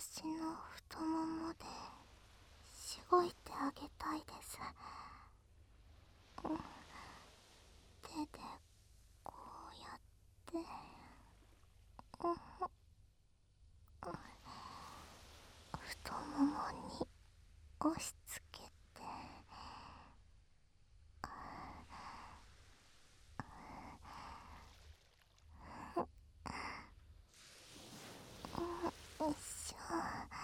私の太ももでしごいてあげたいです。手でこうやって太ももに押し付けて、よいしょ。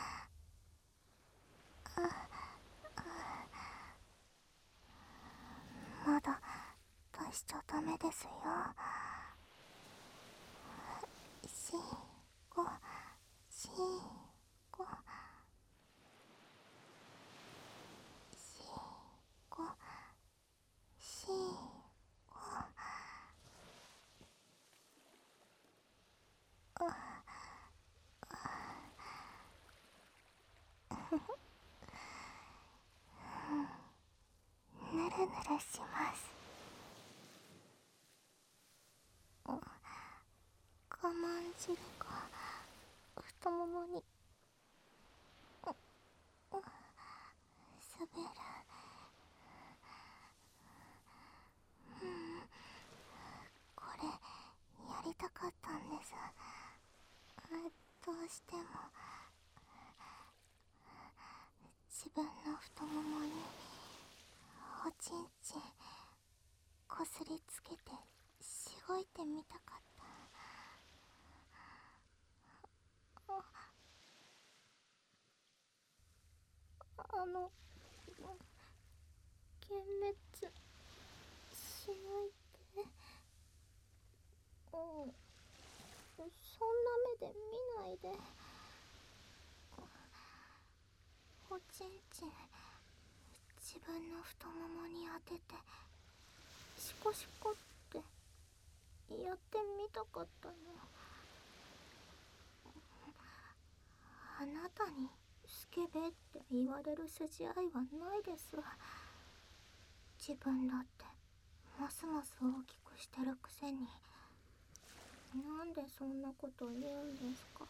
まだ出しちゃダメですよ。しこしこしこしこ。ぬるぬるします。我慢汁が太ももに滑る。これやりたかったんです。どうしても自分の太ももにおちんちんこすりつけてしごいてみたかった。幻滅しないで。そんな目で見ないで。おちんちん自分の太ももに当ててシコシコってやってみたかったの。あなたにスケベって言われる筋合いはないです。自分だってますます大きくしてるくせに、なんでそんなこと言うんですか？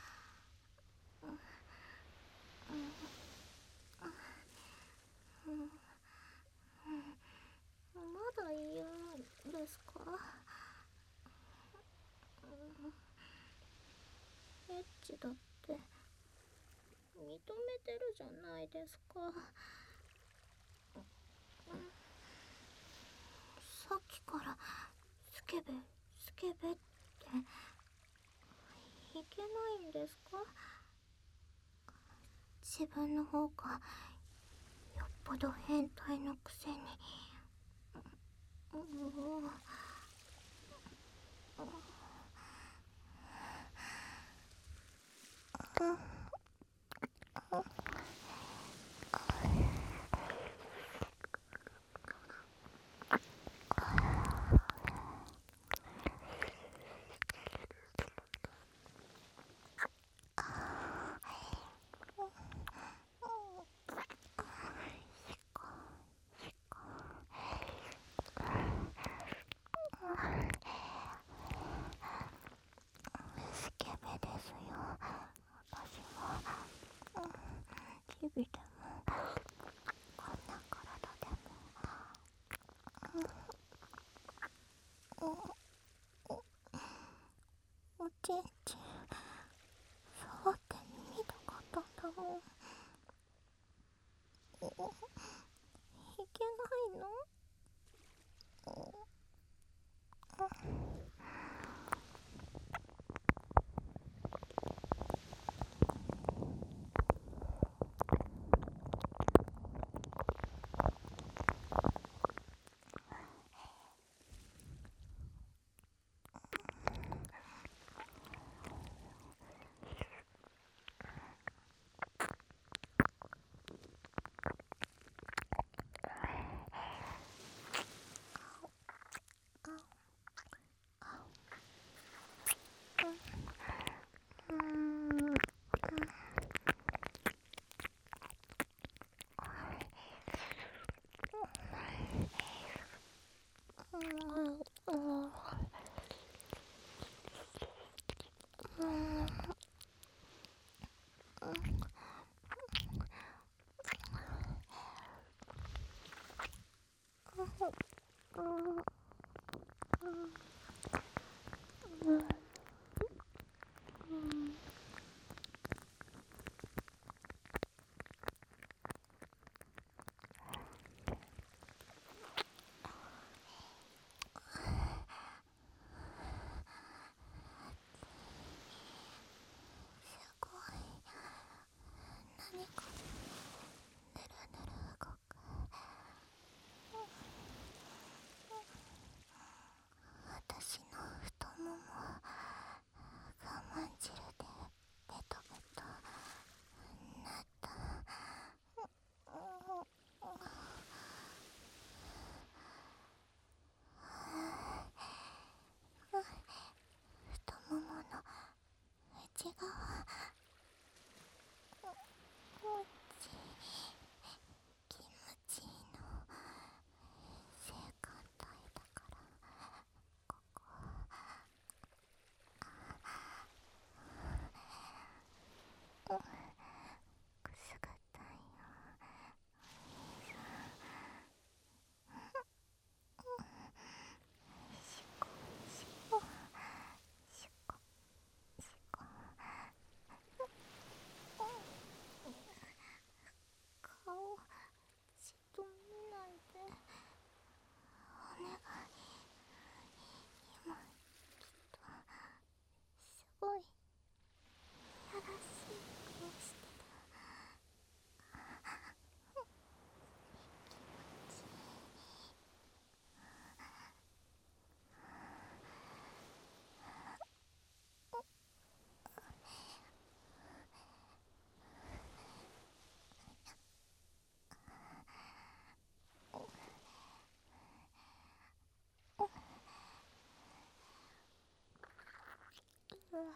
まだ言うんですか？エッチだって認めてるじゃないですか。さっきからスケベスケベっていけないんですか？自分の方がよっぽど変態のくせに。スケベですよ、私も。日々でもこんな体でも。おちんちん触ってみたかったんだもん。いけないの？ 何かぬるぬる動く。私の太ももは我慢汁でベトベトなった。太ももの内側気持ちいいの。性感帯だからここくすぐったいよ。お兄さんしこしこしこしこ。顔じっと見ないでお願い。今きっとすごいやらしい顔してる。気持ちいい。うわ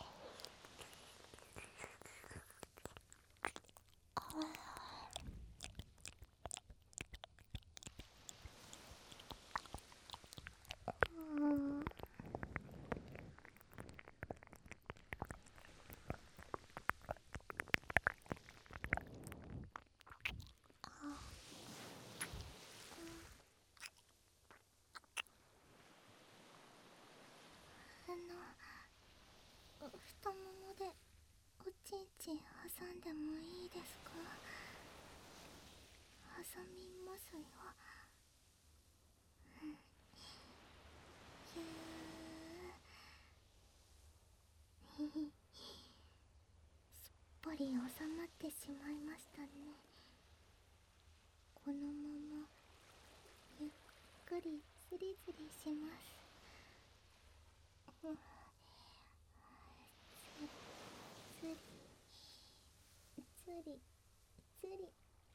太ももでおちんちん挟んでもいいですか？挟みますよ。ぎゅーすっぽり収まってしまいましたね。このままゆっくりズリズリします。ズリズリズリ。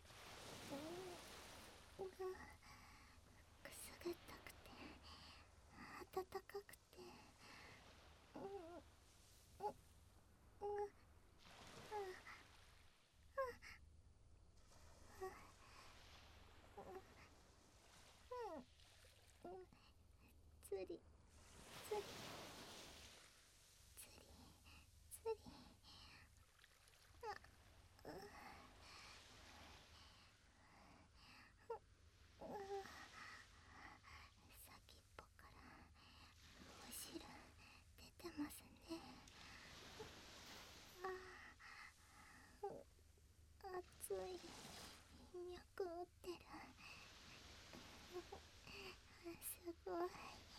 くすぐったくて暖かくてズリズリズリズリ。先っぽからお汁出てますね。熱い。脈打ってる。すごい。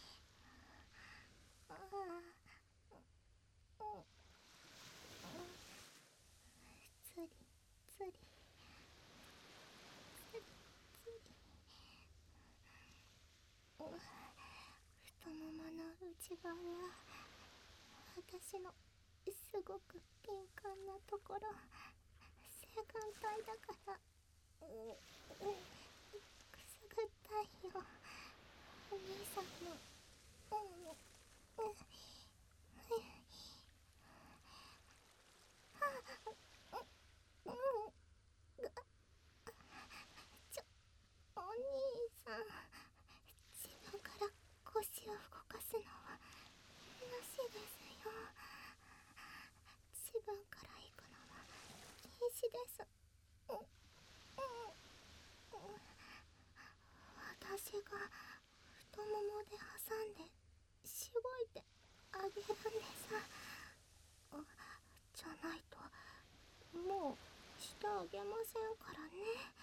つりつりつりつり。太ももの内側は私のすごく敏感なところ。性感帯だからくすぐったいよ。お兄さんもお兄さん、自分から腰を動かすのはなしですよ。自分から行くのは禁止です。私で挟んでしごいてあげるんでさ。じゃないともうしてあげませんからね。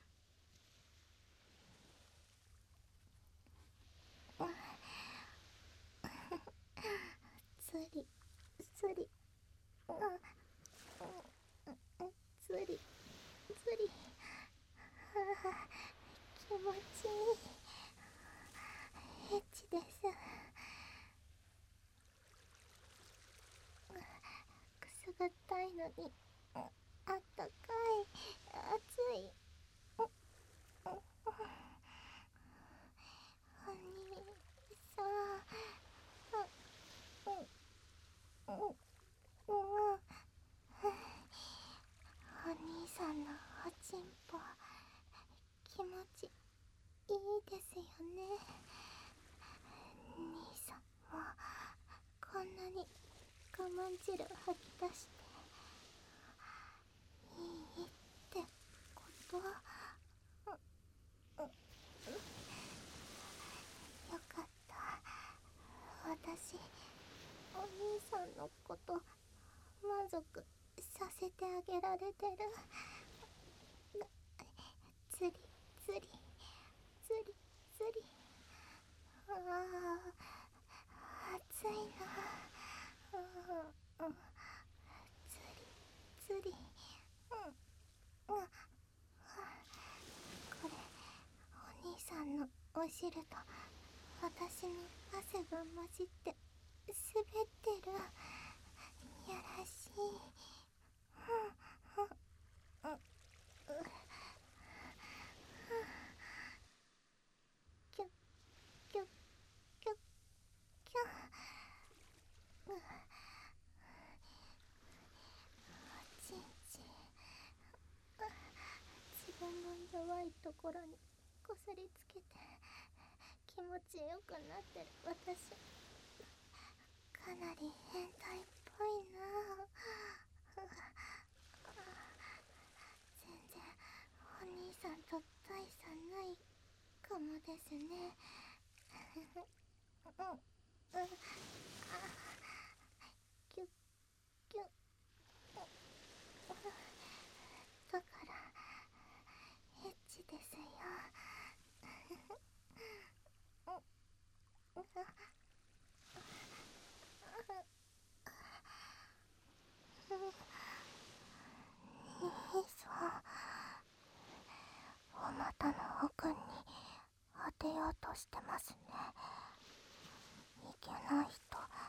つりつり、つりつり、気持ちいい。エッチです。くすぐったいのにあったかい、熱い。お兄さん、お兄さんのおちんぽ気持ちいいですよね。兄さんもこんなに我慢汁吐き出していいってこと。よかった。私お兄さんのこと満足させてあげられてる。つりつりつりつり、ああ熱いな。つりつり、これお兄さんのお汁と私の汗が混じって滑ってる。やらしい。キュッキュッキュッキュッ。おちんちん、自分の弱いところにこすりつけて気持ちよくなってる私、かなり変態っぽいな。全然お兄さんと大差ないかもですね。キュッキュッ。だからエッチですよ。兄さん、お股の奥に当てようとしてますね。いけない人